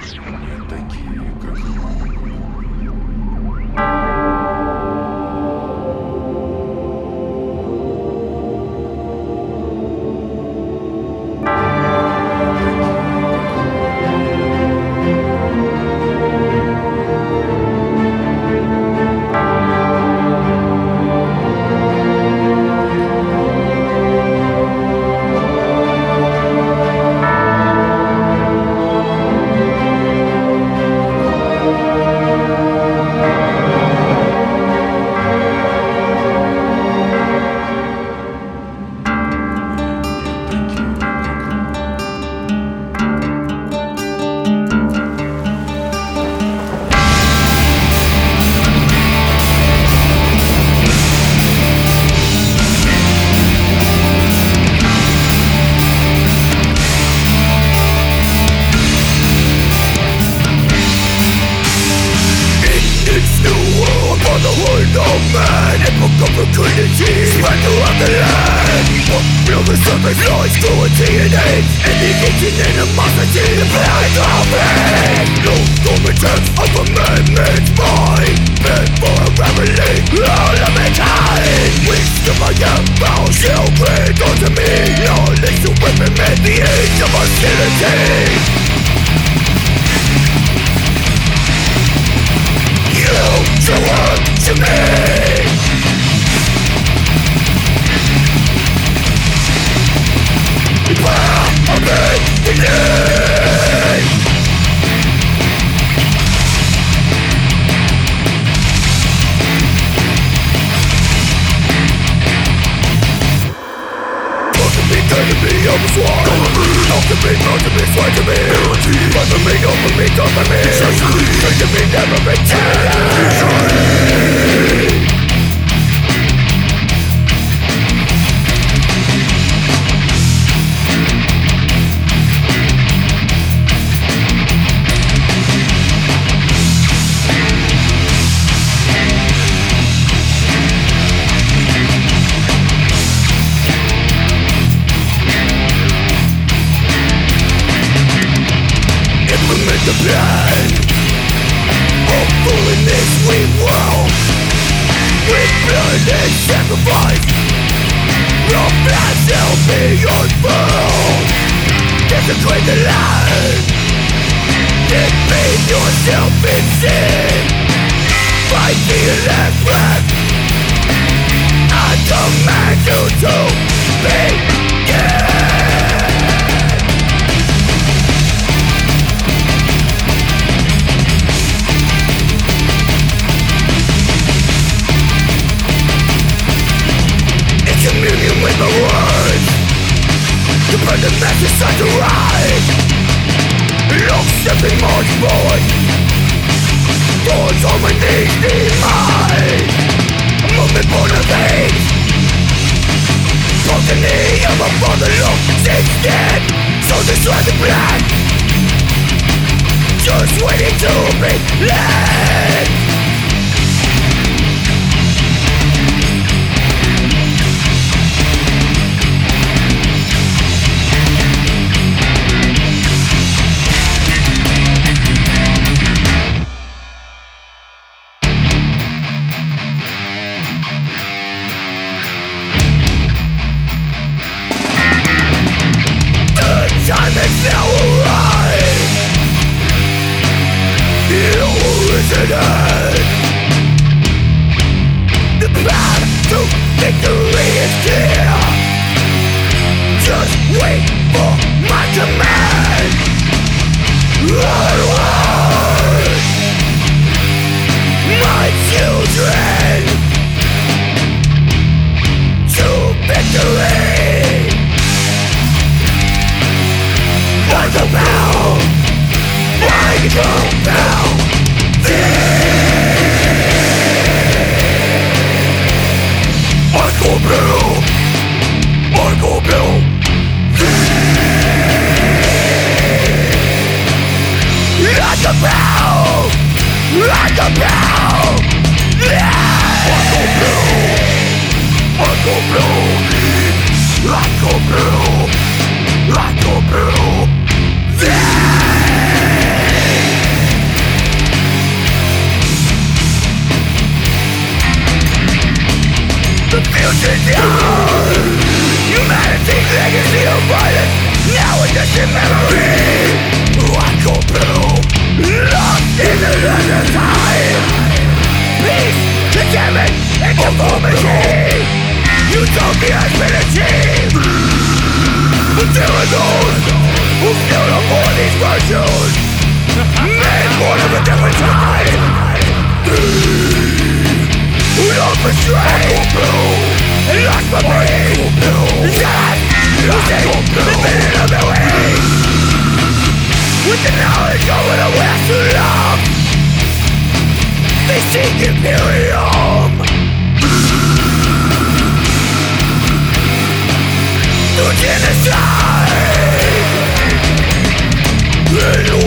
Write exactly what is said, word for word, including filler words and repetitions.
Не такие, как мы. Man, and book opportunity spread throughout the land. Feel the surface noise, fluency and hate, indicating animosity and blind open. No dominance of a man-made mind, meant for a reveling all of mankind. Wisdom I am bound, shall bring unto me knowledge to implement the age of hostility. You show up to me. Where I'm beginning. Look to me, turn to me, I'm a swan. Look to me, proud to me, swear to me. Fight for me, go for me, talk for me. Turn to me, never return. The plan of fooling this sweet world with blood and sacrifice. Your plan shall be unfurled. Desecrate the land, defeat yourself in sin. Fight the last breath. I command you to begin. Communion with the words, to burn the masses side to right. Long stepping march forward towards harmony's demise. A movement born of hate, broke the knee of a father long since dead. So this was the plan, just waiting to be led. Time has now arrived. You is at hand. The path to victory is clear. Just wait for my command. Onward, my children, to victory. I go bow, I go bow. I go bow, I go bow. I go bow, I go bow. I go bow, I go bow. I go bow, I go bow. Yeah! another time. Peace, the gamut, and conformity. Utopia has been achieved. But there are those who still don't for these virtues. Men born of a different time. We all betrayed and lost my brain. Just losing the minute of their way. With the knowledge over the west to love, they seek imperium. Through genocide and